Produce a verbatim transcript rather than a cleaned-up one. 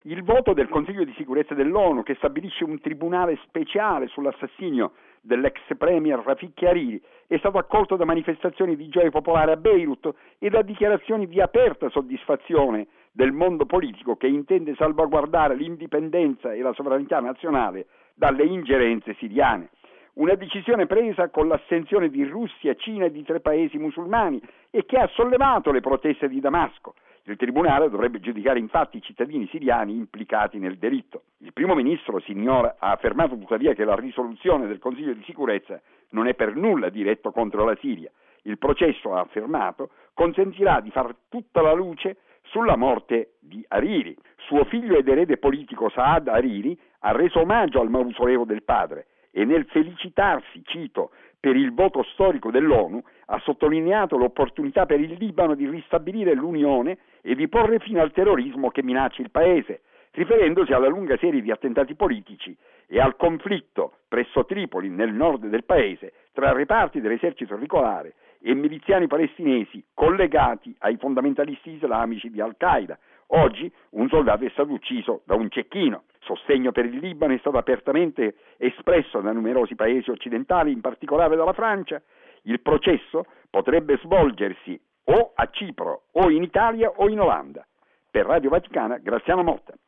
Il voto del Consiglio di sicurezza dell'ONU, che stabilisce un tribunale speciale sull'assassinio dell'ex premier Rafik Hariri, è stato accolto da manifestazioni di gioia popolare a Beirut e da dichiarazioni di aperta soddisfazione del mondo politico che intende salvaguardare l'indipendenza e la sovranità nazionale dalle ingerenze siriane. Una decisione presa con l'astensione di Russia, Cina e di tre paesi musulmani e che ha sollevato le proteste di Damasco. Il tribunale dovrebbe giudicare infatti i cittadini siriani implicati nel delitto. Il primo ministro Siniora ha affermato tuttavia che la risoluzione del Consiglio di sicurezza non è per nulla diretto contro la Siria. Il processo, ha affermato, consentirà di far tutta la luce sulla morte di Hariri. Suo figlio ed erede politico Saad Hariri ha reso omaggio al mausoleo del padre e nel felicitarsi, cito, per il voto storico dell'ONU, ha sottolineato l'opportunità per il Libano di ristabilire l'unione e di porre fine al terrorismo che minaccia il paese, riferendosi alla lunga serie di attentati politici e al conflitto presso Tripoli, nel nord del paese, tra reparti dell'esercito auricolare e miliziani palestinesi collegati ai fondamentalisti islamici di Al-Qaeda. Oggi un soldato è stato ucciso da un cecchino. Sostegno per il Libano è stato apertamente espresso da numerosi paesi occidentali, in particolare dalla Francia. Il processo potrebbe svolgersi o a Cipro, o in Italia, o in Olanda. Per Radio Vaticana, Graziano Motta.